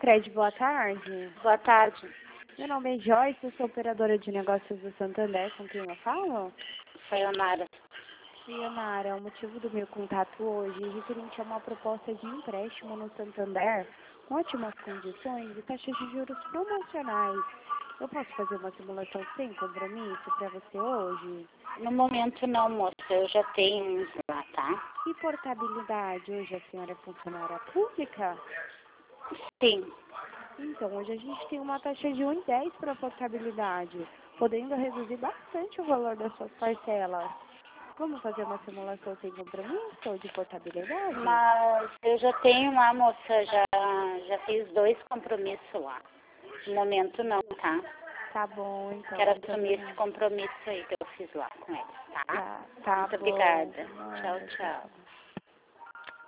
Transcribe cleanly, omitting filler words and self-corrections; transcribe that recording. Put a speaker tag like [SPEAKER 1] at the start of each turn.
[SPEAKER 1] Cred, boa tarde.
[SPEAKER 2] Boa tarde.
[SPEAKER 1] Meu nome é Joyce, eu sou operadora de negócios do Santander, com quem eu falo?
[SPEAKER 2] Sayonara.
[SPEAKER 1] Sayonara, o motivo do meu contato hoje é referente a uma proposta de empréstimo no Santander, com ótimas condições e taxas de juros promocionais. Eu posso fazer uma simulação sem compromisso para você hoje?
[SPEAKER 2] No momento não, moça. Eu já tenho uns lá, tá?
[SPEAKER 1] E portabilidade? Hoje a senhora é funcionária pública?
[SPEAKER 2] Sim.
[SPEAKER 1] Então, hoje a gente tem uma taxa de 1,10 para portabilidade, podendo reduzir bastante o valor das suas parcelas. Vamos fazer uma simulação sem compromisso ou de portabilidade?
[SPEAKER 2] Mas eu já tenho lá, moça. Já fiz 2 compromissos lá. No momento não, tá?
[SPEAKER 1] Tá bom, então.
[SPEAKER 2] Quero assumir esse compromisso aí que eu fiz lá com eles, tá?
[SPEAKER 1] Tá
[SPEAKER 2] Muito
[SPEAKER 1] bom.
[SPEAKER 2] obrigada.
[SPEAKER 1] Nada,
[SPEAKER 2] Tchau,
[SPEAKER 1] tchau.
[SPEAKER 2] tchau.